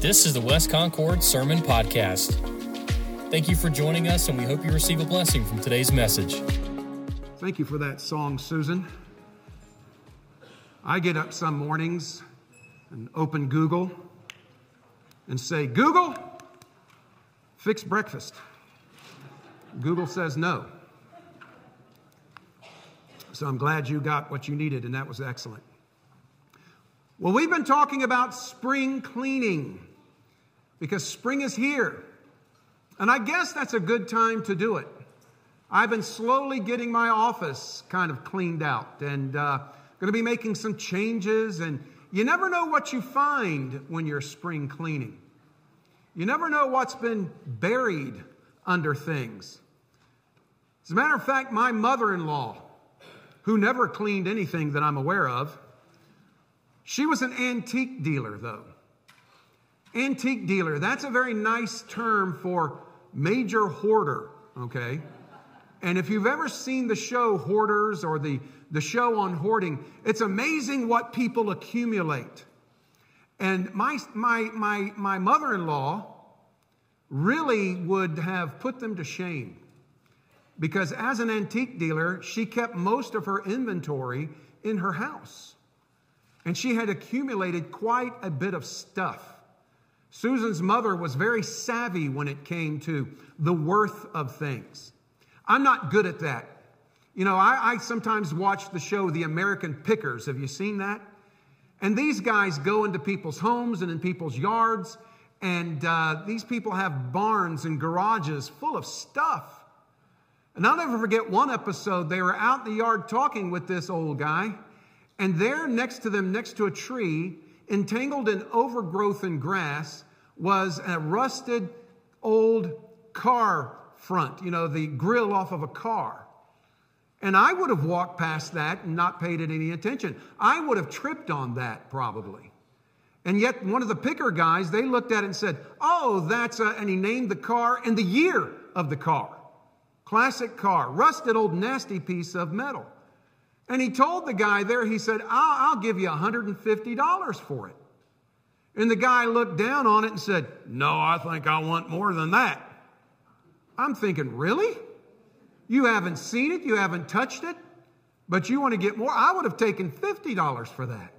This is the West Concord Sermon Podcast. Thank you for joining us, and we hope you receive a blessing from today's message. Thank you for that song, Susan. I get up some mornings and open Google and say, Google, fix breakfast. Google says no. So I'm glad you got what you needed, and that was excellent. Well, we've been talking about spring cleaning because spring is here. And I guess that's a good time to do it. I've been slowly getting my office kind of cleaned out and going to be making some changes. And you never know what you find when you're spring cleaning. You never know what's been buried under things. As a matter of fact, my mother-in-law, who never cleaned anything that I'm aware of, she was an antique dealer, though. Antique dealer, that's a very nice term for major hoarder, okay? And if you've ever seen the show Hoarders or the show on hoarding, it's amazing what people accumulate. And my mother-in-law really would have put them to shame because as an antique dealer, she kept most of her inventory in her house. And she had accumulated quite a bit of stuff. Susan's mother was very savvy when it came to the worth of things. I'm not good at that. You know, I sometimes watch the show The American Pickers. Have you seen that? And these guys go into people's homes and in people's yards. And these people have barns and garages full of stuff. And I'll never forget one episode. They were out in the yard talking with this old guy. And there next to them, next to a tree, entangled in overgrowth and grass, was a rusted old car front, you know, the grill off of a car. And I would have walked past that and not paid it any attention. I would have tripped on that probably. And yet one of the picker guys, they looked at it and said, oh, and he named the car and the year of the car. Classic car, rusted old nasty piece of metal. And he told the guy there, he said, I'll give you $150 for it. And the guy looked down on it and said, no, I think I want more than that. I'm thinking, really? You haven't seen it, you haven't touched it, but you want to get more? I would have taken $50 for that.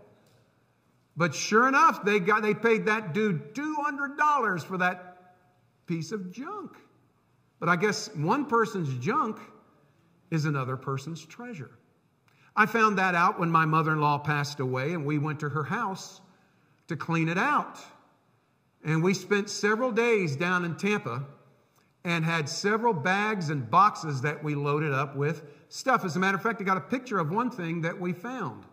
But sure enough, they paid that dude $200 for that piece of junk. But I guess one person's junk is another person's treasure. I found that out when my mother-in-law passed away and we went to her house to clean it out. And we spent several days down in Tampa and had several bags and boxes that we loaded up with stuff. As a matter of fact, I got a picture of one thing that we found.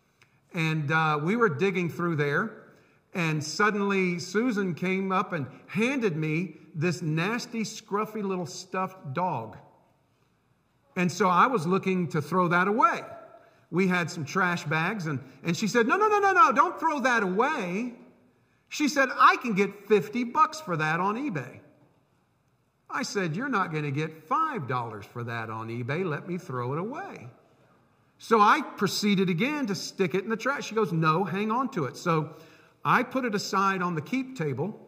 And we were digging through there, and suddenly Susan came up and handed me this nasty, scruffy little stuffed dog. And so I was looking to throw that away. We had some trash bags, and she said, no, don't throw that away. She said, I can get $50 for that on eBay. I said, you're not going to get $5 for that on eBay. Let me throw it away. So I proceeded again to stick it in the trash. She goes, no, hang on to it. So I put it aside on the keep table,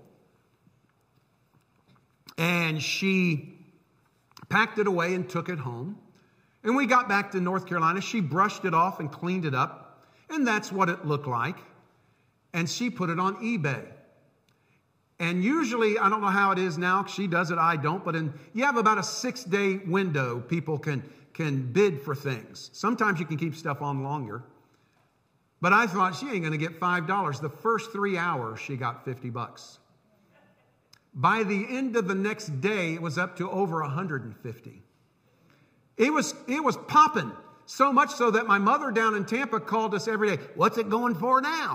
and she packed it away and took it home. And we got back to North Carolina. She brushed it off and cleaned it up. And that's what it looked like. And she put it on eBay. And usually, I don't know how it is now. She does it, I don't. But you have about a 6-day window people can bid for things. Sometimes you can keep stuff on longer. But I thought she ain't going to get $5. The first 3 hours, she got $50. By the end of the next day, it was up to over $150. It was popping, so much so that my mother down in Tampa called us every day. What's it going for now?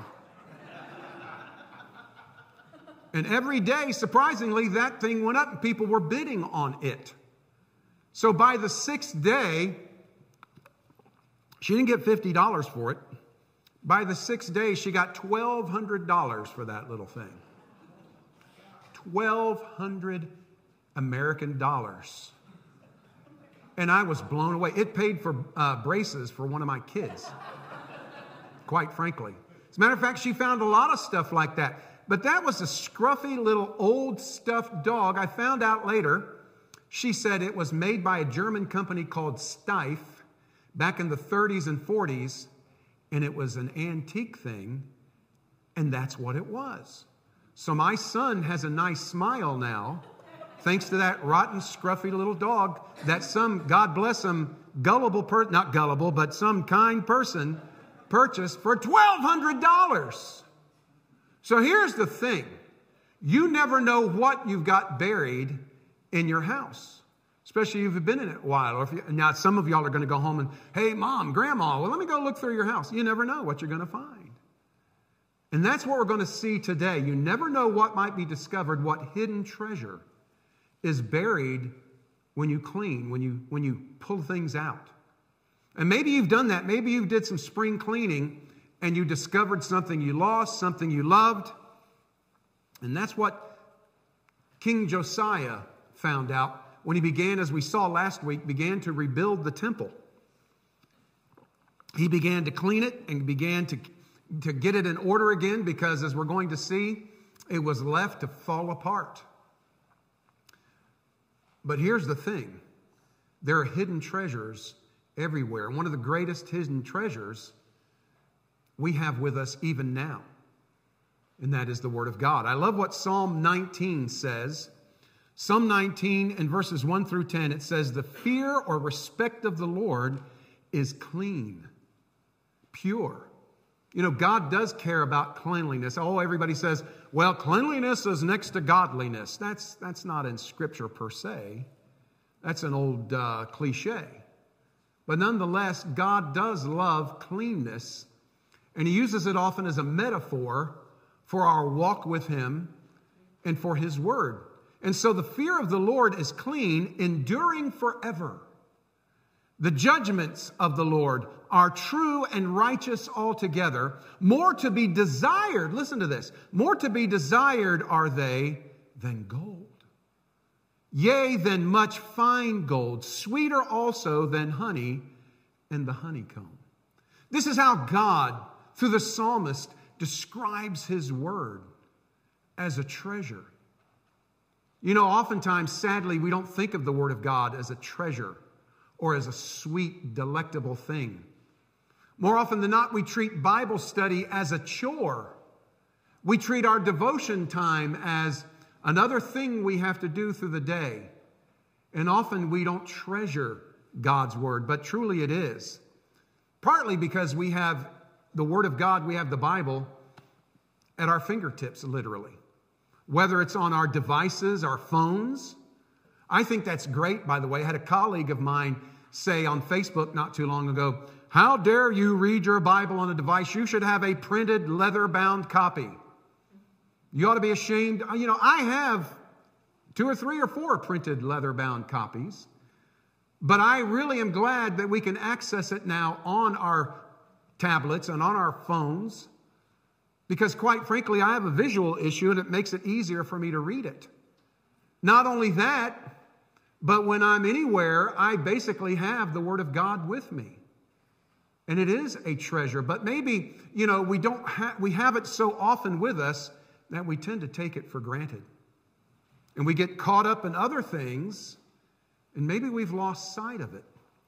And every day, surprisingly, that thing went up and people were bidding on it. So by the 6th day, she didn't get $50 for it. By the 6th day, she got $1,200 for that little thing. 1,200 American dollars. And I was blown away. It paid for braces for one of my kids, quite frankly. As a matter of fact, she found a lot of stuff like that. But that was a scruffy little old stuffed dog. I found out later, she said it was made by a German company called Steiff back in the 30s and 40s, and it was an antique thing, and that's what it was. So my son has a nice smile now, thanks to that rotten, scruffy little dog that some, God bless him, not gullible, but some kind person purchased for $1,200. So here's the thing. You never know what you've got buried in your house, especially if you've been in it a while. Or if now some of y'all are going to go home and, hey, Mom, Grandma, well, let me go look through your house. You never know what you're going to find. And that's what we're going to see today. You never know what might be discovered, what hidden treasure is buried when you clean, when you pull things out. And maybe you've done that. Maybe you did some spring cleaning and you discovered something you lost, something you loved. And that's what King Josiah found out when he began, as we saw last week, began to rebuild the temple. He began to clean it and began to get it in order again, because as we're going to see, it was left to fall apart. But here's the thing. There are hidden treasures everywhere. One of the greatest hidden treasures we have with us even now, and that is the Word of God. I love what Psalm 19 says. Psalm 19 and verses 1 through 10, it says, the fear or respect of the Lord is clean, pure. You know, God does care about cleanliness. Oh, everybody says, well, cleanliness is next to godliness. That's not in Scripture per se. That's an old cliche. But nonetheless, God does love cleanness, and He uses it often as a metaphor for our walk with Him and for His Word. And so the fear of the Lord is clean, enduring forever. The judgments of the Lord are true and righteous altogether, more to be desired, listen to this, more to be desired are they than gold. Yea, than much fine gold, sweeter also than honey and the honeycomb. This is how God, through the psalmist, describes His Word as a treasure. You know, oftentimes, sadly, we don't think of the Word of God as a treasure or as a sweet, delectable thing. More often than not, we treat Bible study as a chore. We treat our devotion time as another thing we have to do through the day. And often we don't treasure God's Word, but truly it is. Partly because we have the Word of God, we have the Bible at our fingertips, literally. Whether it's on our devices, our phones. I think that's great, by the way. I had a colleague of mine say on Facebook not too long ago, how dare you read your Bible on a device? You should have a printed, leather-bound copy. You ought to be ashamed. You know, I have 2 or 3 or 4 printed, leather-bound copies. But I really am glad that we can access it now on our tablets and on our phones. Because quite frankly, I have a visual issue and it makes it easier for me to read it. Not only that, but when I'm anywhere, I basically have the Word of God with me. And it is a treasure. But maybe, you know, we have it so often with us that we tend to take it for granted. And we get caught up in other things, and maybe we've lost sight of it.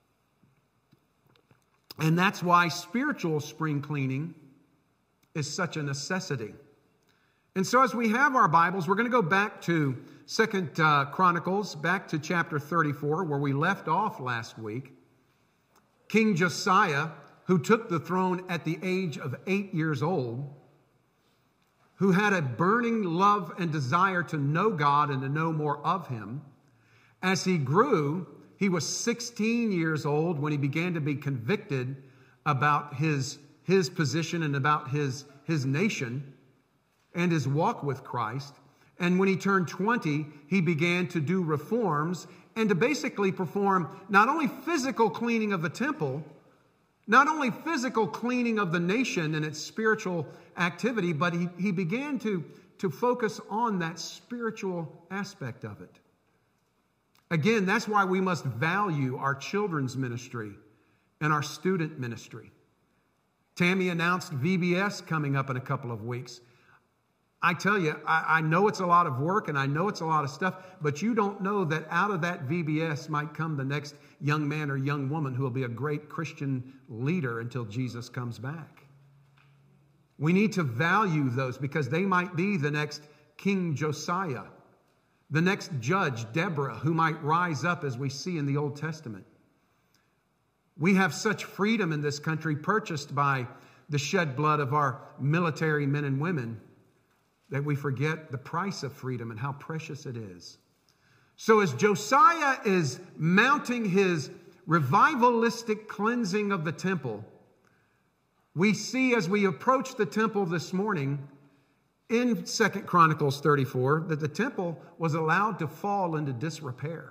And that's why spiritual spring cleaning is such a necessity. And so as we have our Bibles, we're going to go back to 2 Chronicles, back to chapter 34, where we left off last week. King Josiah, who took the throne at the age of 8 years old, who had a burning love and desire to know God and to know more of Him. As he grew, he was 16 years old when he began to be convicted about his position and about his nation and his walk with Christ. And when he turned 20, he began to do reforms and to basically perform not only physical cleaning of the temple, not only physical cleaning of the nation and its spiritual activity, but he began to focus on that spiritual aspect of it. Again, that's why we must value our children's ministry and our student ministry. Tammy announced VBS coming up in a couple of weeks. I tell you, I know it's a lot of work and I know it's a lot of stuff, but you don't know that out of that VBS might come the next young man or young woman who will be a great Christian leader until Jesus comes back. We need to value those because they might be the next King Josiah, the next judge Deborah, who might rise up as we see in the Old Testament. We have such freedom in this country purchased by the shed blood of our military men and women that we forget the price of freedom and how precious it is. So as Josiah is mounting his revivalistic cleansing of the temple, we see as we approach the temple this morning in 2 Chronicles 34 that the temple was allowed to fall into disrepair.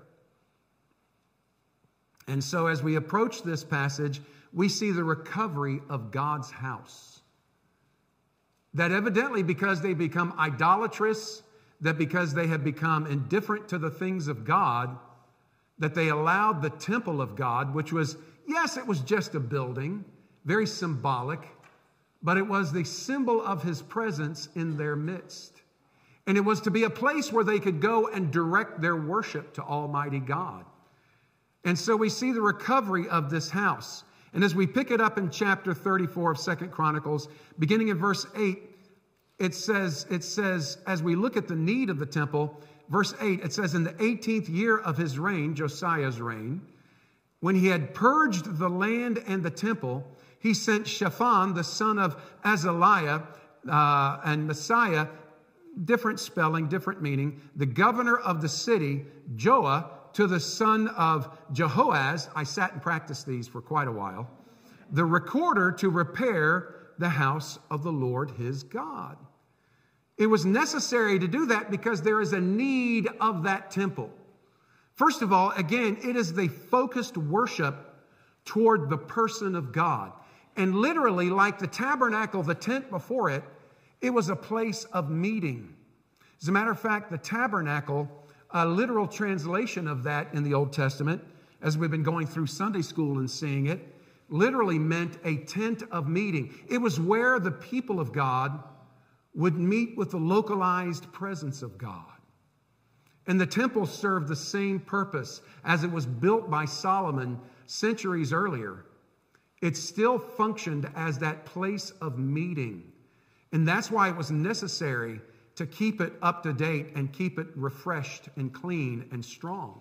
And so as we approach this passage, we see the recovery of God's house. That evidently because they become idolatrous, that because they have become indifferent to the things of God, that they allowed the temple of God, which was, yes, it was just a building, very symbolic, but it was the symbol of his presence in their midst. And it was to be a place where they could go and direct their worship to Almighty God. And so we see the recovery of this house. And as we pick it up in chapter 34 of 2 Chronicles, beginning in verse 8, it says, as we look at the need of the temple, verse 8, it says, in the 18th year of his reign, Josiah's reign, when he had purged the land and the temple, he sent Shaphan, the son of Azaliah, and Messiah, different spelling, different meaning, the governor of the city, Joah, to the son of Jehoaz, I sat and practiced these for quite a while, the recorder to repair the house of the Lord his God. It was necessary to do that because there is a need of that temple. First of all, again, it is the focused worship toward the person of God. And literally, like the tabernacle, the tent before it, it was a place of meeting. As a matter of fact, the tabernacle, a literal translation of that in the Old Testament, as we've been going through Sunday school and seeing it, literally meant a tent of meeting. It was where the people of God would meet with the localized presence of God. And the temple served the same purpose as it was built by Solomon centuries earlier. It still functioned as that place of meeting. And that's why it was necessary to keep it up to date and keep it refreshed and clean and strong.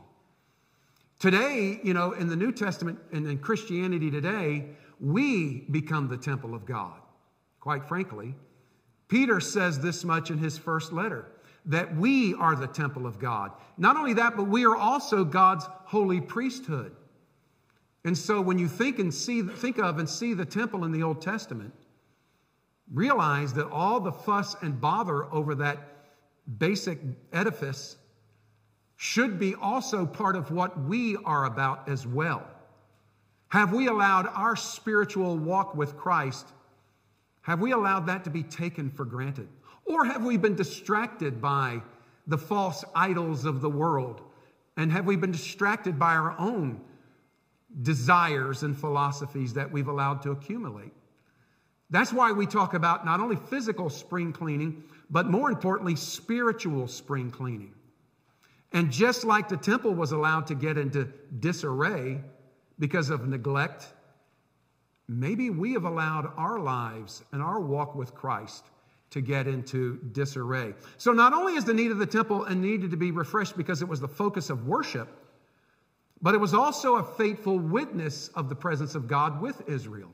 Today, in the New Testament and in Christianity today, we become the temple of God. Quite frankly, Peter says this much in his first letter, that we are the temple of God. Not only that, but we are also God's holy priesthood. And so when you think of and see the temple in the Old Testament, realize that all the fuss and bother over that basic edifice should be also part of what we are about as well. Have we allowed our spiritual walk with Christ, have we allowed that to be taken for granted? Or have we been distracted by the false idols of the world? And have we been distracted by our own desires and philosophies that we've allowed to accumulate? That's why we talk about not only physical spring cleaning, but more importantly, spiritual spring cleaning. And just like the temple was allowed to get into disarray because of neglect, maybe we have allowed our lives and our walk with Christ to get into disarray. So not only is the need of the temple and needed to be refreshed because it was the focus of worship, but it was also a faithful witness of the presence of God with Israel.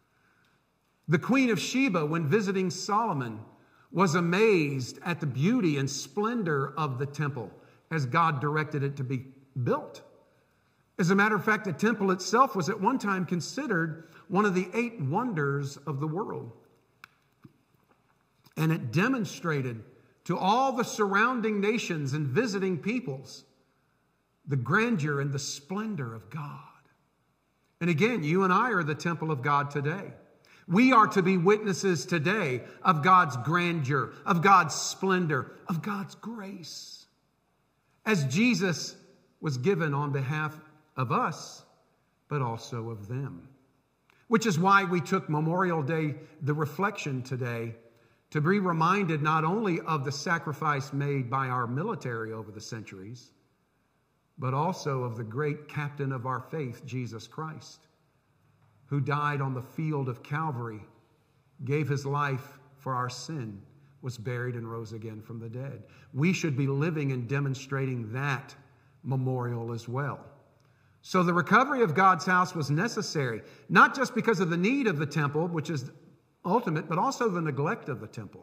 The Queen of Sheba, when visiting Solomon, was amazed at the beauty and splendor of the temple as God directed it to be built. As a matter of fact, the temple itself was at one time considered one of the 8 wonders of the world. And it demonstrated to all the surrounding nations and visiting peoples the grandeur and the splendor of God. And again, you and I are the temple of God today. We are to be witnesses today of God's grandeur, of God's splendor, of God's grace. As Jesus was given on behalf of us, but also of them. Which is why we took Memorial Day, the reflection today, to be reminded not only of the sacrifice made by our military over the centuries, but also of the great captain of our faith, Jesus Christ, who died on the field of Calvary, gave his life for our sin, was buried and rose again from the dead. We should be living and demonstrating that memorial as well. So the recovery of God's house was necessary, not just because of the need of the temple, which is ultimate, but also the neglect of the temple.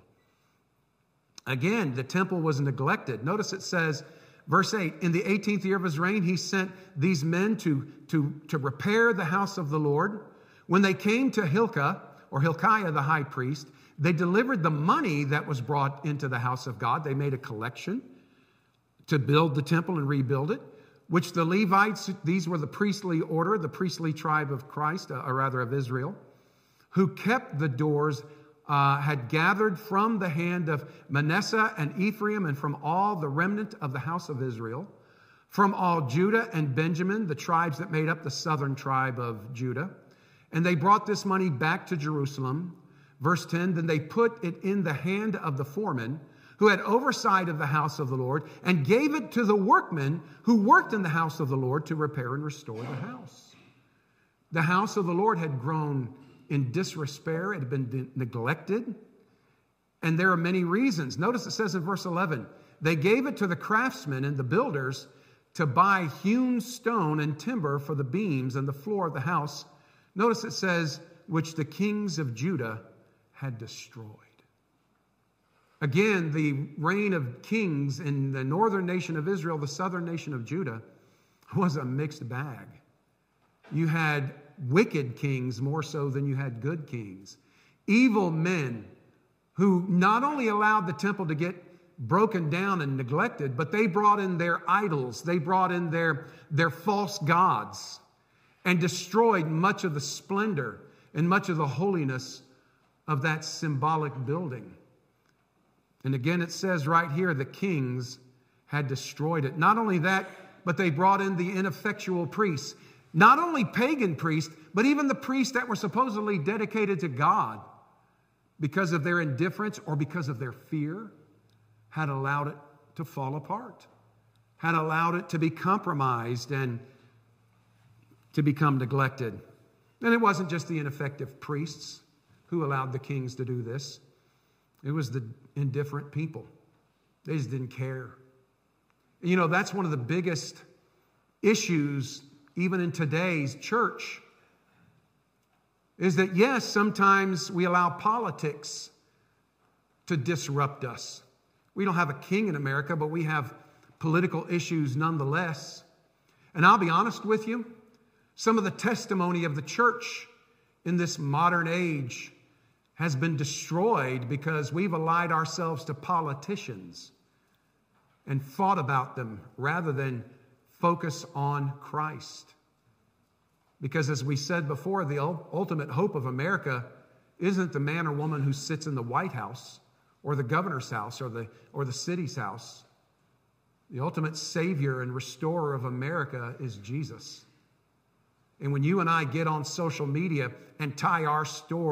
Again, the temple was neglected. Notice it says, verse 8, in the 18th year of his reign, he sent these men to repair the house of the Lord. When they came to Hilkiah the high priest, they delivered the money that was brought into the house of God. They made a collection to build the temple and rebuild it, which the Levites, these were the priestly order, the priestly tribe of Christ, or rather of Israel, who kept the doors, had gathered from the hand of Manasseh and Ephraim and from all the remnant of the house of Israel, from all Judah and Benjamin, the tribes that made up the southern tribe of Judah. And they brought this money back to Jerusalem. Verse 10, then they put it in the hand of the foreman who had oversight of the house of the Lord, and gave it to the workmen who worked in the house of the Lord to repair and restore the house. The house of the Lord had grown in disrepair. It had been neglected. And there are many reasons. Notice it says in verse 11, they gave it to the craftsmen and the builders to buy hewn stone and timber for the beams and the floor of the house. Notice it says, which the kings of Judah had destroyed. Again, the reign of kings in the northern nation of Israel, the southern nation of Judah, was a mixed bag. You had wicked kings more so than you had good kings. Evil men who not only allowed the temple to get broken down and neglected, but they brought in their idols. They brought in their false gods and destroyed much of the splendor and much of the holiness of that symbolic building. And again, it says right here, the kings had destroyed it. Not only that, but they brought in the ineffectual priests. Not only pagan priests, but even the priests that were supposedly dedicated to God, because of their indifference or because of their fear, had allowed it to fall apart, had allowed it to be compromised and to become neglected. And it wasn't just the ineffective priests who allowed the kings to do this. It was the indifferent people. They just didn't care. You know, that's one of the biggest issues, even in today's church, is that, yes, sometimes we allow politics to disrupt us. We don't have a king in America, but we have political issues nonetheless. And I'll be honest with you, some of the testimony of the church in this modern age has been destroyed because we've allied ourselves to politicians and fought about them rather than focus on Christ. Because as we said before, the ultimate hope of America isn't the man or woman who sits in the White House or the governor's house or the city's house. The ultimate savior and restorer of America is Jesus. And when you and I get on social media and tie our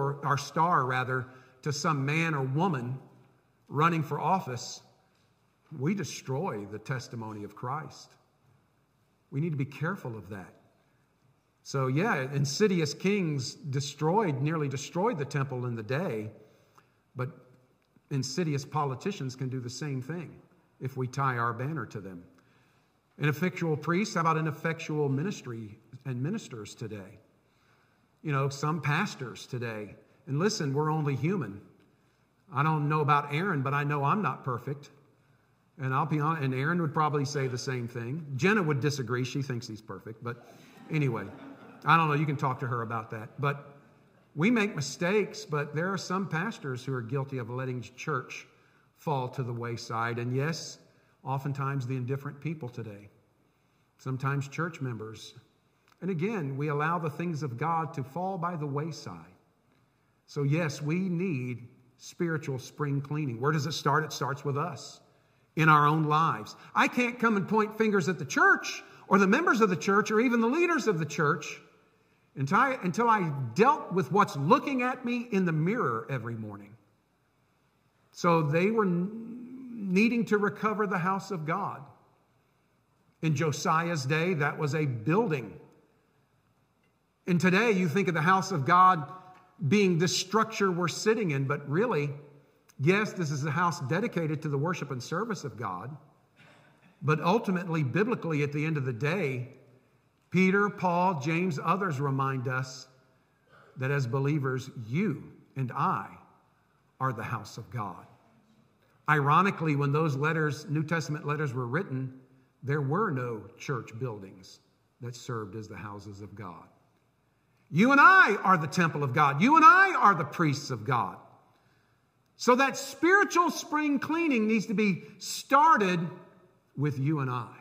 star to some man or woman running for office, we destroy the testimony of Christ. We need to be careful of that. So yeah, insidious kings nearly destroyed the temple in the day, but insidious politicians can do the same thing if we tie our banner to them. Ineffectual priests, how about ineffectual ministry and ministers today? You know, some pastors today. And listen, we're only human. I don't know about Aaron, but I know I'm not perfect. And I'll be honest, and Aaron would probably say the same thing. Jenna would disagree. She thinks he's perfect. But anyway, I don't know. You can talk to her about that. But we make mistakes, but there are some pastors who are guilty of letting church fall to the wayside. And yes, oftentimes the indifferent people today. Sometimes church members. And again, we allow the things of God to fall by the wayside. So yes, we need spiritual spring cleaning. Where does it start? It starts with us in our own lives. I can't come and point fingers at the church or the members of the church or even the leaders of the church until I dealt with what's looking at me in the mirror every morning. So they were needing to recover the house of God. In Josiah's day, that was a building. And today, you think of the house of God being this structure we're sitting in, but really, yes, this is a house dedicated to the worship and service of God. But ultimately, biblically, at the end of the day, Peter, Paul, James, others remind us that as believers, you and I are the house of God. Ironically, when those letters, New Testament letters, were written, there were no church buildings that served as the houses of God. You and I are the temple of God. You and I are the priests of God. So that spiritual spring cleaning needs to be started with you and I.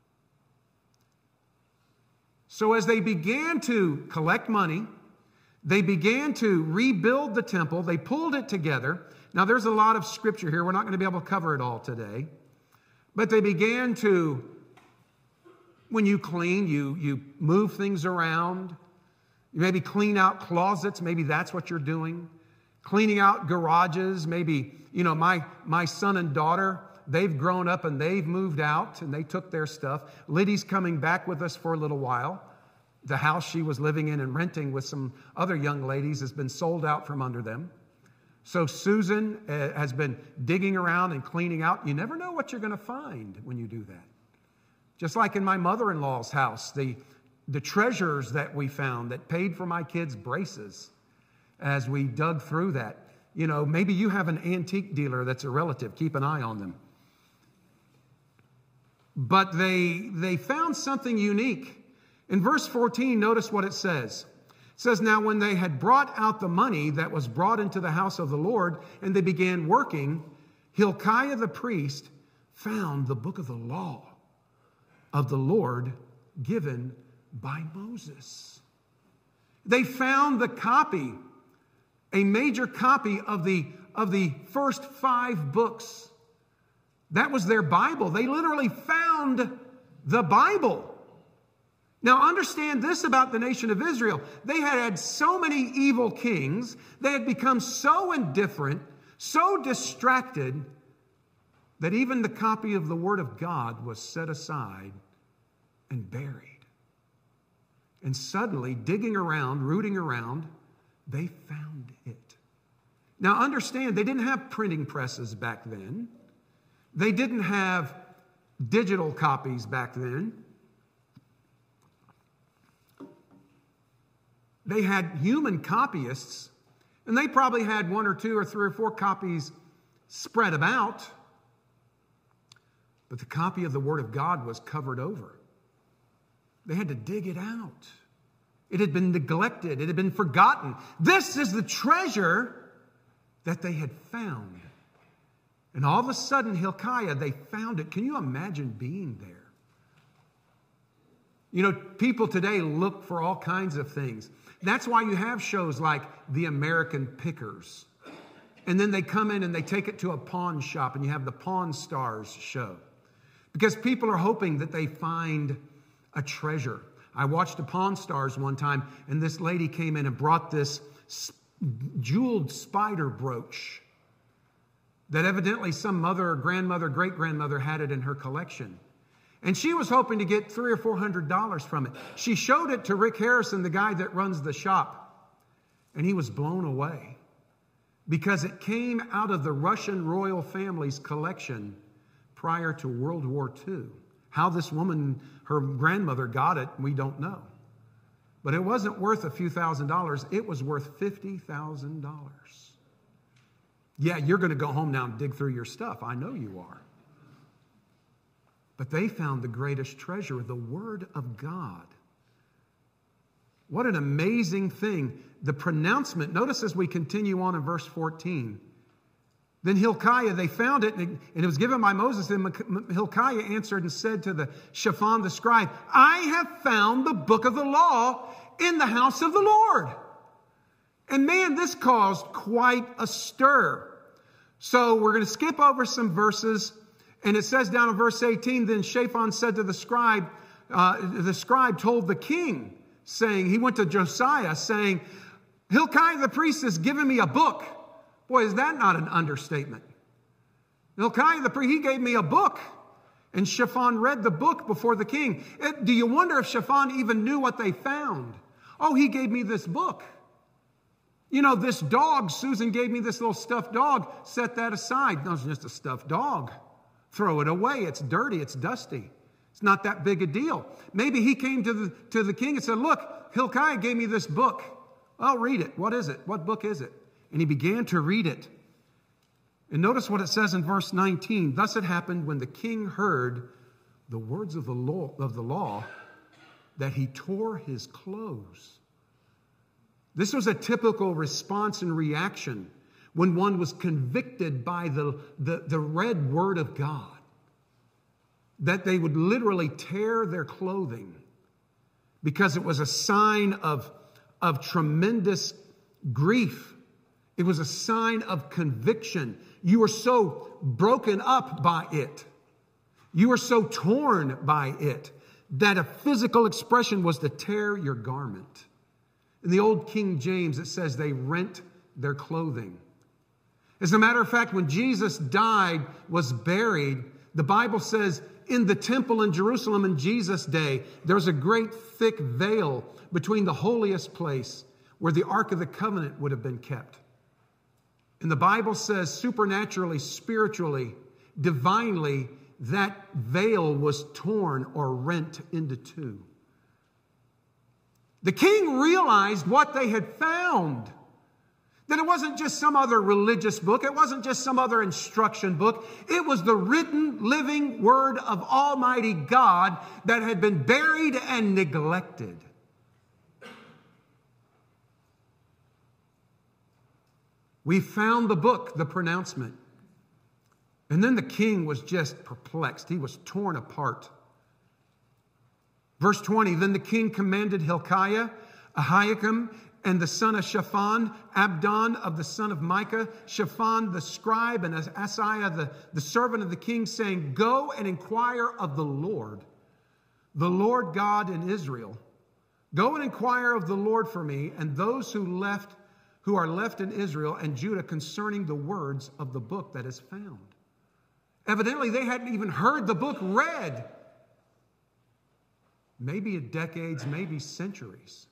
So as they began to collect money, they began to rebuild the temple. They pulled it together. Now, there's a lot of scripture here. We're not going to be able to cover it all today. But they began to, when you clean, you move things around. You maybe clean out closets. Maybe that's what you're doing. Cleaning out garages. Maybe, my son and daughter, they've grown up and they've moved out and they took their stuff. Liddy's coming back with us for a little while. The house she was living in and renting with some other young ladies has been sold out from under them. So Susan has been digging around and cleaning out. You never know what you're going to find when you do that. Just like in my mother-in-law's house, the treasures that we found that paid for my kids' braces as we dug through that. Maybe you have an antique dealer that's a relative. Keep an eye on them. But they found something unique. In verse 14, notice what it says. It says, now when they had brought out the money that was brought into the house of the Lord, and they began working, Hilkiah the priest found the book of the law of the Lord given by Moses. They found the copy, a major copy of the first 5 books. That was their Bible. They literally found the Bible. Now understand this about the nation of Israel. They had so many evil kings. They had become so indifferent, so distracted, that even the copy of the Word of God was set aside and buried. And suddenly, digging around, rooting around, they found it. Now understand, they didn't have printing presses back then. They didn't have digital copies back then. They had human copyists, and they probably had 1 or 2 or 3 or 4 copies spread about. But the copy of the Word of God was covered over. They had to dig it out. It had been neglected. It had been forgotten. This is the treasure that they had found. And all of a sudden, Hilkiah, they found it. Can you imagine being there? People today look for all kinds of things. That's why you have shows like The American Pickers. And then they come in and they take it to a pawn shop and you have the Pawn Stars show. Because people are hoping that they find a treasure. I watched a Pawn Stars one time and this lady came in and brought this jeweled spider brooch that evidently some mother or grandmother, great-grandmother had it in her collection. And she was hoping to get $300 or $400 from it. She showed it to Rick Harrison, the guy that runs the shop. And he was blown away because it came out of the Russian royal family's collection prior to World War II. How this woman, her grandmother, got it, we don't know. But it wasn't worth a few $1,000s. It was worth $50,000. Yeah, you're going to go home now and dig through your stuff. I know you are. But they found the greatest treasure, the Word of God. What an amazing thing. The pronouncement, notice as we continue on in verse 14. Then Hilkiah, they found it, and it was given by Moses. And Hilkiah answered and said to the Shaphan the scribe, I have found the book of the law in the house of the Lord. And man, this caused quite a stir. So we're going to skip over some verses. And it says down in verse 18, then Shaphan said to the scribe told the king, saying, he went to Josiah, saying, Hilkiah the priest has given me a book. Boy, is that not an understatement? Hilkiah the priest, he gave me a book. And Shaphan read the book before the king. Do you wonder if Shaphan even knew what they found? Oh, he gave me this book. You know, this dog, Susan gave me this little stuffed dog. Set that aside. No, it's just a stuffed dog. Throw it away. It's dirty. It's dusty. It's not that big a deal. Maybe he came to the king and said, look, Hilkiah gave me this book. I'll read it. What is it? What book is it? And he began to read it. And notice what it says in verse 19. Thus it happened when the king heard the words of the law that he tore his clothes. This was a typical response and reaction when one was convicted by the read word of God. That they would literally tear their clothing because it was a sign of tremendous grief. It was a sign of conviction. You were so broken up by it. You were so torn by it that a physical expression was to tear your garment. In the old King James, it says they rent their clothing. As a matter of fact, when Jesus died, was buried, the Bible says in the temple in Jerusalem in Jesus' day, there was a great thick veil between the holiest place where the Ark of the Covenant would have been kept. And the Bible says supernaturally, spiritually, divinely, that veil was torn or rent into two. The king realized what they had found. That it wasn't just some other religious book. It wasn't just some other instruction book. It was the written, living word of Almighty God that had been buried and neglected. We found the book, the pronouncement. And then the king was just perplexed. He was torn apart. Verse 20, then the king commanded Hilkiah, Ahikam, and the son of Shaphan, Abdon of the son of Micah, Shaphan the scribe, and Asaiah the servant of the king, saying, go and inquire of the Lord God in Israel. Go and inquire of the Lord for me and those who are left in Israel and Judah concerning the words of the book that is found. Evidently, they hadn't even heard the book read. Maybe decades, maybe centuries.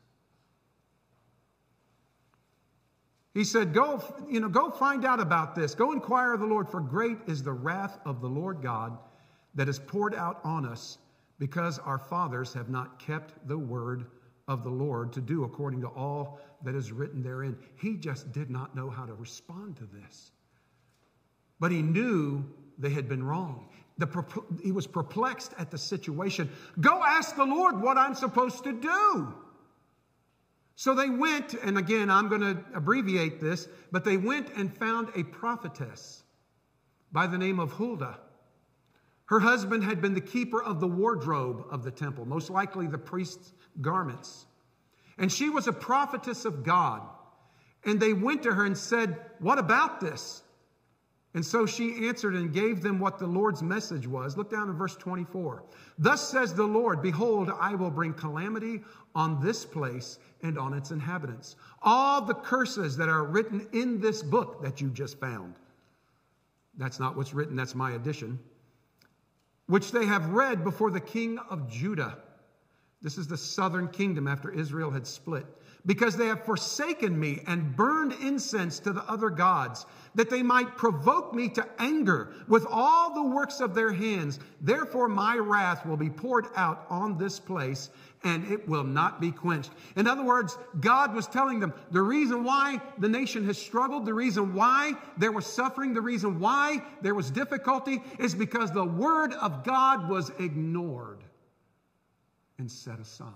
He said, go find out about this. Go inquire of the Lord, for great is the wrath of the Lord God that is poured out on us, because our fathers have not kept the word of the Lord to do according to all that is written therein. He just did not know how to respond to this. But he knew they had been wrong. He was perplexed at the situation. Go ask the Lord what I'm supposed to do. So they went, and again, I'm going to abbreviate this, but they went and found a prophetess by the name of Huldah. Her husband had been the keeper of the wardrobe of the temple, most likely the priest's garments. And she was a prophetess of God. And they went to her and said, what about this? And so she answered and gave them what the Lord's message was. Look down in verse 24. Thus says the Lord, behold, I will bring calamity on this place and on its inhabitants. All the curses that are written in this book that you just found. That's not what's written, that's my addition. Which they have read before the king of Judah. This is the southern kingdom after Israel had split. Because they have forsaken me and burned incense to the other gods, that they might provoke me to anger with all the works of their hands. Therefore my wrath will be poured out on this place, and it will not be quenched. In other words, God was telling them the reason why the nation has struggled, the reason why there was suffering, the reason why there was difficulty is because the word of God was ignored and set aside.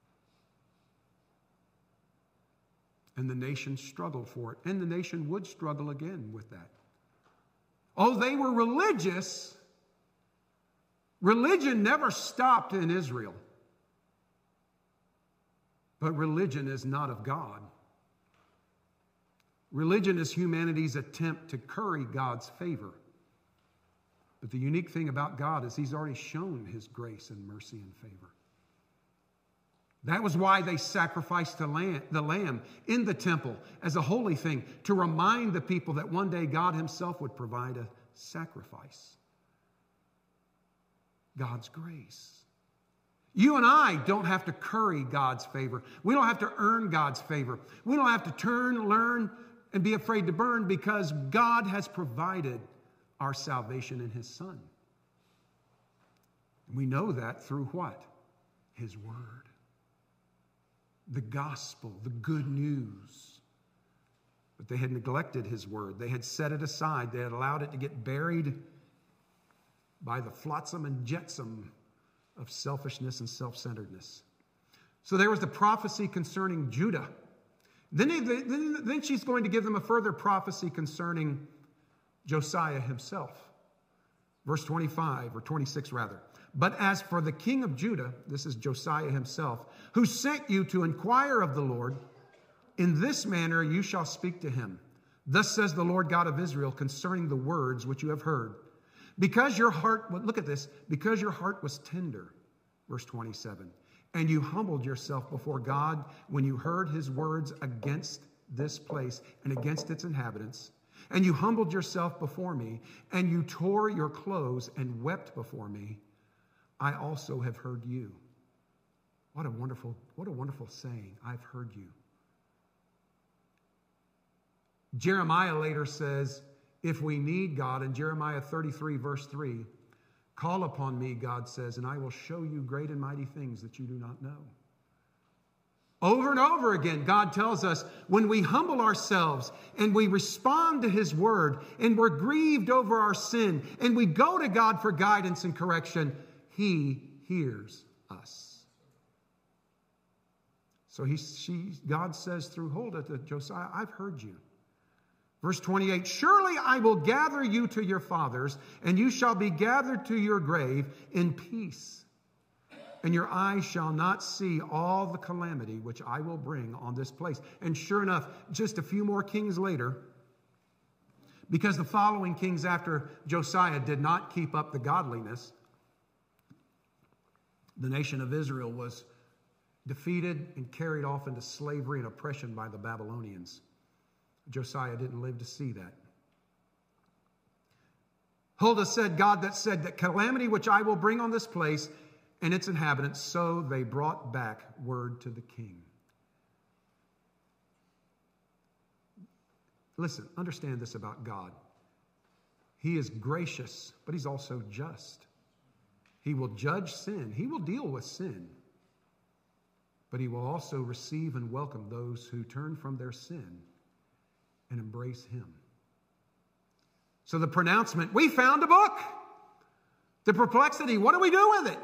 And the nation struggled for it. And the nation would struggle again with that. Oh, they were religious. Religion never stopped in Israel. But religion is not of God. Religion is humanity's attempt to curry God's favor. But the unique thing about God is He's already shown His grace and mercy and favor. That was why they sacrificed the lamb in the temple as a holy thing, to remind the people that one day God Himself would provide a sacrifice. God's grace. You and I don't have to curry God's favor. We don't have to earn God's favor. We don't have to turn, learn, and be afraid to burn, because God has provided our salvation in His Son. We know that through what? His Word. The gospel, the good news. But they had neglected His Word. They had set it aside. They had allowed it to get buried by the flotsam and jetsam of selfishness and self-centeredness. So there was the prophecy concerning Judah. Then she's going to give them a further prophecy concerning Josiah himself. Verse 25, or 26 rather. But as for the king of Judah, this is Josiah himself, who sent you to inquire of the Lord, in this manner you shall speak to him. Thus says the Lord God of Israel concerning the words which you have heard. Because your heart, look at this, because your heart was tender, verse 27, and you humbled yourself before God when you heard His words against this place and against its inhabitants, and you humbled yourself before me, and you tore your clothes and wept before me, I also have heard you. What a wonderful saying, I've heard you. Jeremiah later says, if we need God, in Jeremiah 33, verse 3, call upon me, God says, and I will show you great and mighty things that you do not know. Over and over again, God tells us when we humble ourselves and we respond to His word and we're grieved over our sin and we go to God for guidance and correction, He hears us. So God says through Huldah to Josiah, I've heard you. Verse 28, surely I will gather you to your fathers, and you shall be gathered to your grave in peace. And your eyes shall not see all the calamity which I will bring on this place. And sure enough, just a few more kings later, because the following kings after Josiah did not keep up the godliness, the nation of Israel was defeated and carried off into slavery and oppression by the Babylonians. Josiah didn't live to see that. Huldah said, God that said that calamity which I will bring on this place and its inhabitants, so they brought back word to the king. Listen, understand this about God. He is gracious, but He's also just. He will judge sin. He will deal with sin. But He will also receive and welcome those who turn from their sin and embrace Him. So the pronouncement, we found a book. The perplexity, what do we do with it?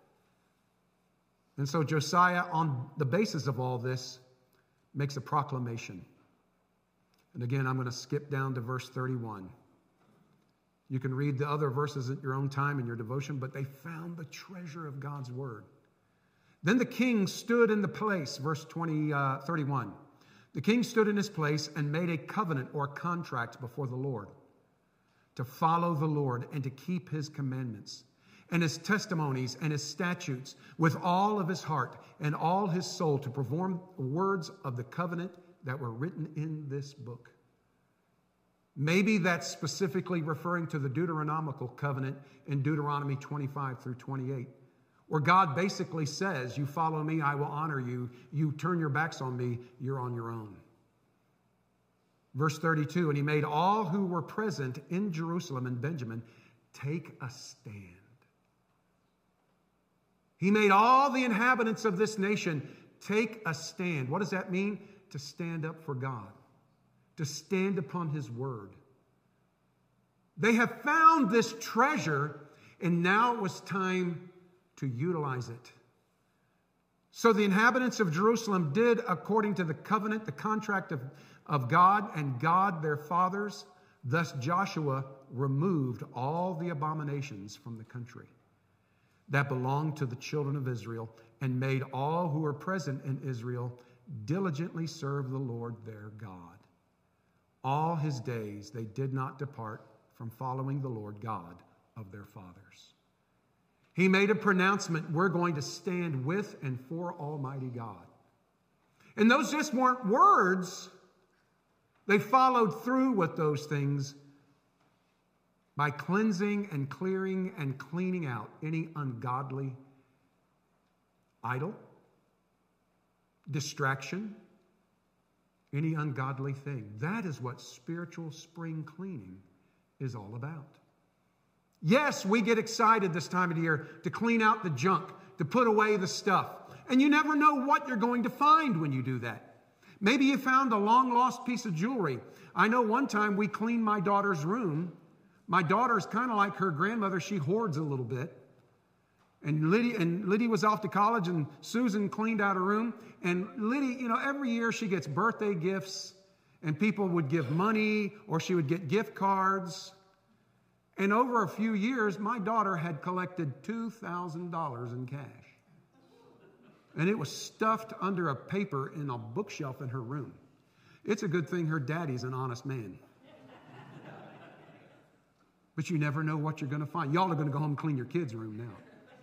And so Josiah, on the basis of all this, makes a proclamation. And again, I'm going to skip down to verse 31. You can read the other verses at your own time in your devotion, but they found the treasure of God's word. Then the king stood in the place, verse 31. The king stood in his place and made a covenant or contract before the Lord to follow the Lord and to keep His commandments and His testimonies and His statutes with all of his heart and all his soul, to perform the words of the covenant that were written in this book. Maybe that's specifically referring to the Deuteronomical covenant in Deuteronomy 25 through 28. Where God basically says, you follow me, I will honor you. You turn your backs on me, you're on your own. Verse 32, and He made all who were present in Jerusalem and Benjamin take a stand. He made all the inhabitants of this nation take a stand. What does that mean? To stand up for God. To stand upon His word. They have found this treasure, and now it was time to utilize it. So the inhabitants of Jerusalem did according to the covenant, the contract of God and God their fathers. Thus Joshua removed all the abominations from the country that belonged to the children of Israel, and made all who were present in Israel diligently serve the Lord their God. All His days they did not depart from following the Lord God of their fathers. He made a pronouncement, we're going to stand with and for Almighty God. And those just weren't words. They followed through with those things by cleansing and clearing and cleaning out any ungodly idol, distraction, any ungodly thing. That is what spiritual spring cleaning is all about. Yes, we get excited this time of the year to clean out the junk, to put away the stuff. And you never know what you're going to find when you do that. Maybe you found a long-lost piece of jewelry. I know one time we cleaned my daughter's room. My daughter's kind of like her grandmother. She hoards a little bit. And Lydia was off to college, and Susan cleaned out her room. And Lydia, every year she gets birthday gifts, and people would give money, or she would get gift cards. And over a few years, my daughter had collected $2,000 in cash. And it was stuffed under a paper in a bookshelf in her room. It's a good thing her daddy's an honest man. But you never know what you're going to find. Y'all are going to go home and clean your kids' room now.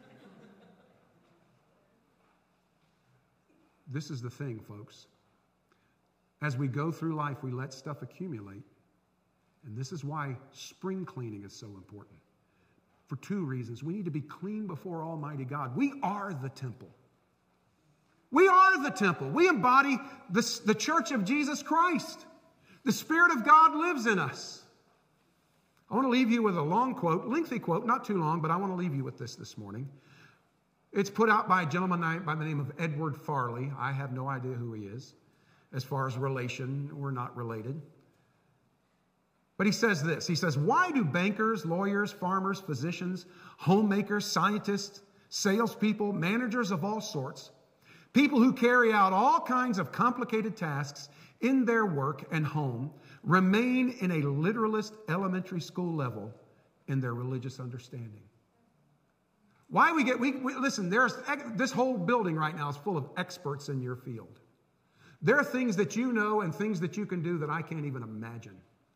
This is the thing, folks. As we go through life, we let stuff accumulate. And this is why spring cleaning is so important. For two reasons. We need to be clean before Almighty God. We are the temple. We are the temple. We embody the church of Jesus Christ. The Spirit of God lives in us. I want to leave you with a long quote, lengthy quote, not too long, but I want to leave you with this morning. It's put out by a gentleman by the name of Edward Farley. I have no idea who he is. As far as relation, we're not related. But he says this. He says, why do bankers, lawyers, farmers, physicians, homemakers, scientists, salespeople, managers of all sorts, people who carry out all kinds of complicated tasks in their work and home, remain in a literalist elementary school level in their religious understanding? Why we listen, this whole building right now is full of experts in your field. There are things that you know and things that you can do that I can't even imagine.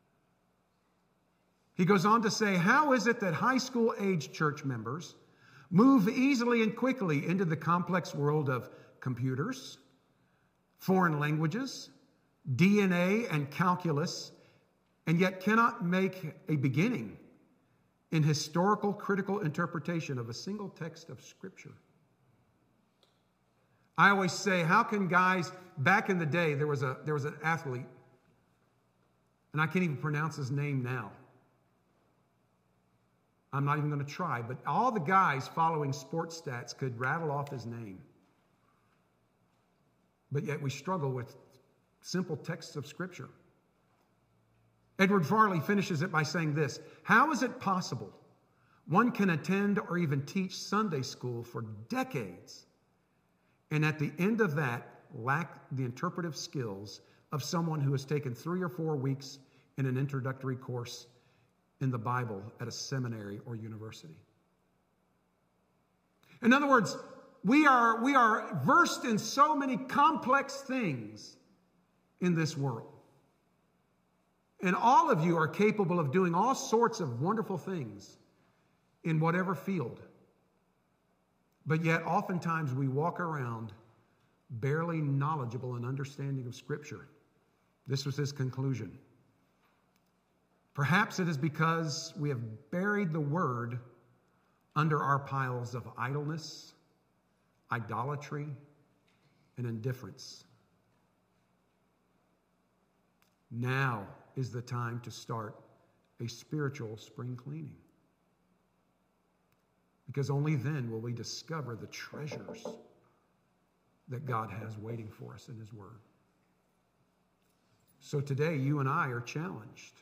He goes on to say, how is it that high school age church members move easily and quickly into the complex world of computers, foreign languages, DNA, and calculus, and yet cannot make a beginning in historical critical interpretation of a single text of Scripture? I always say, how can guys, back in the day, there was an athlete, and I can't even pronounce his name now. I'm not even going to try, but all the guys following sports stats could rattle off his name. But yet we struggle with simple texts of Scripture. Edward Farley finishes it by saying this: how is it possible one can attend or even teach Sunday school for decades and at the end of that lack the interpretive skills of someone who has taken 3 or 4 weeks in an introductory course in the Bible at a seminary or university? In other words, we are versed in so many complex things in this world. And all of you are capable of doing all sorts of wonderful things in whatever field. But yet, oftentimes, we walk around barely knowledgeable and understanding of Scripture. This was his conclusion. Perhaps it is because we have buried the Word under our piles of idleness, idolatry, and indifference. Now is the time to start a spiritual spring cleaning. Because only then will we discover the treasures that God has waiting for us in His Word. So today, you and I are challenged.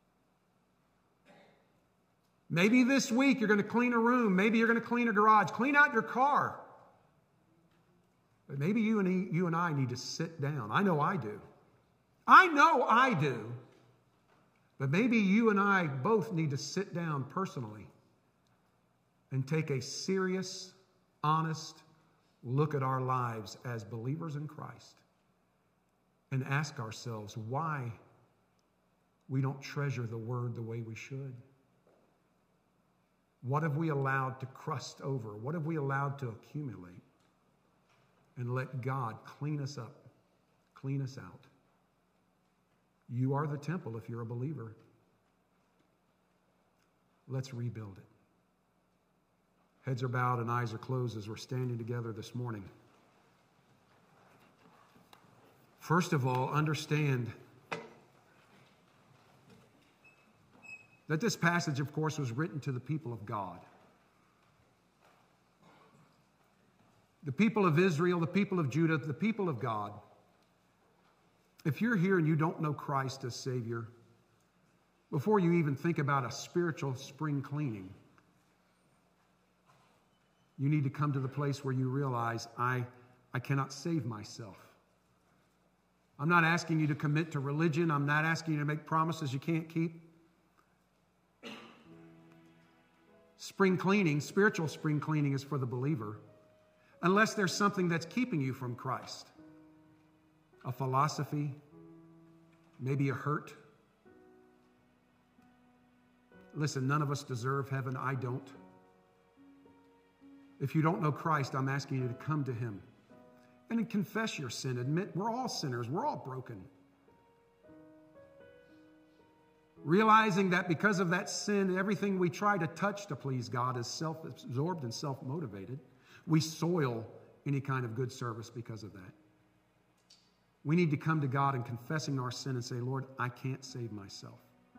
Maybe this week you're going to clean a room. Maybe you're going to clean a garage. Clean out your car. But maybe you and I need to sit down. I know I do. But maybe you and I both need to sit down personally and take a serious, honest look at our lives as believers in Christ and ask ourselves why we don't treasure the Word the way we should. What have we allowed to crust over? What have we allowed to accumulate? And let God clean us up, clean us out. You are the temple if you're a believer. Let's rebuild it. Heads are bowed and eyes are closed as we're standing together this morning. First of all, understand that this passage, of course, was written to the people of God. The people of Israel, the people of Judah, the people of God. If you're here and you don't know Christ as Savior, before you even think about a spiritual spring cleaning, you need to come to the place where you realize, I cannot save myself. I'm not asking you to commit to religion. I'm not asking you to make promises you can't keep. Spring cleaning, spiritual spring cleaning, is for the believer, unless there's something that's keeping you from Christ. A philosophy, maybe a hurt. Listen, none of us deserve heaven. I don't. If you don't know Christ, I'm asking you to come to Him and confess your sin. Admit we're all sinners. We're all broken. Realizing that because of that sin, everything we try to touch to please God is self-absorbed and self-motivated. We soil any kind of good service because of that. We need to come to God and confessing our sin and say, Lord, I can't save myself.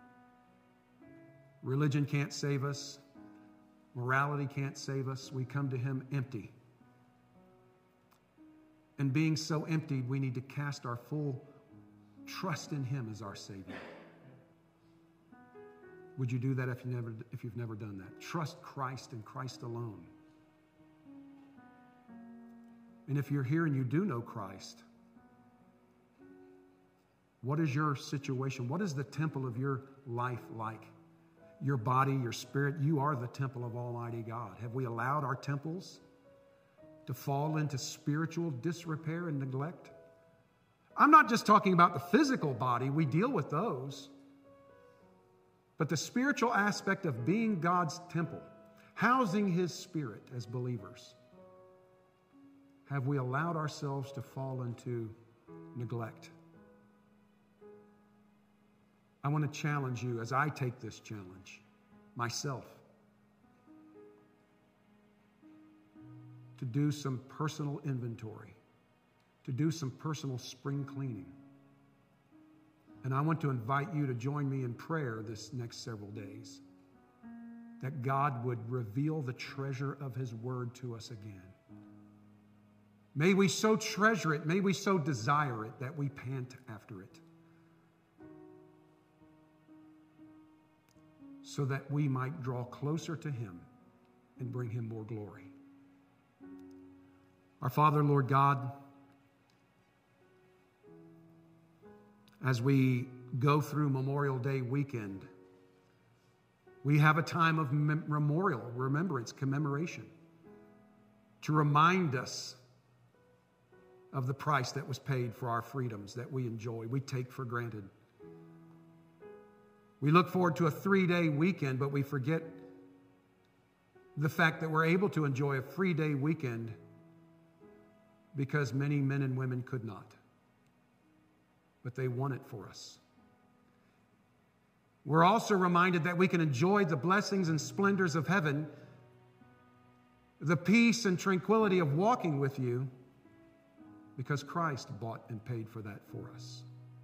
Religion can't save us. Morality can't save us. We come to Him empty. And being so emptied, we need to cast our full trust in Him as our Savior. Would you do that if you've never done that? Trust Christ and Christ alone. And if you're here and you do know Christ, what is your situation? What is the temple of your life like? Your body, your spirit, you are the temple of Almighty God. Have we allowed our temples to fall into spiritual disrepair and neglect? I'm not just talking about the physical body. We deal with those. But the spiritual aspect of being God's temple, housing His Spirit as believers. Have we allowed ourselves to fall into neglect? I want to challenge you as I take this challenge myself to do some personal inventory, to do some personal spring cleaning. And I want to invite you to join me in prayer this next several days, that God would reveal the treasure of His Word to us again. May we so treasure it, may we so desire it that we pant after it, so that we might draw closer to Him and bring Him more glory. Our Father, Lord God, as we go through Memorial Day weekend, we have a time of memorial, remembrance, commemoration, to remind us of the price that was paid for our freedoms that we enjoy, we take for granted. We look forward to a 3-day weekend, but we forget the fact that we're able to enjoy a 3-day weekend because many men and women could not. But they won it for us. We're also reminded that we can enjoy the blessings and splendors of heaven, the peace and tranquility of walking with you, because Christ bought and paid for that for us.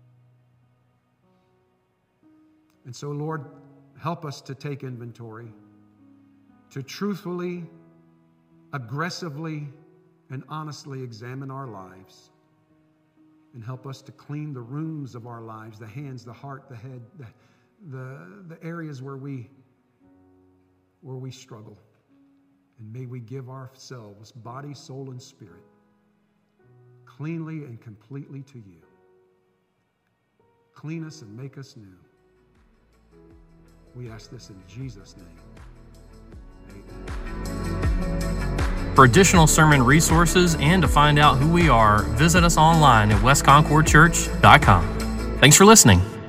And so, Lord, help us to take inventory, to truthfully, aggressively, and honestly examine our lives, and help us to clean the rooms of our lives, the hands, the heart, the head, the areas where we struggle. And may we give ourselves, body, soul, and spirit, cleanly and completely to you. Clean us and make us new. We ask this in Jesus' name. Amen. For additional sermon resources and to find out who we are, visit us online at westconcordchurch.com. Thanks for listening.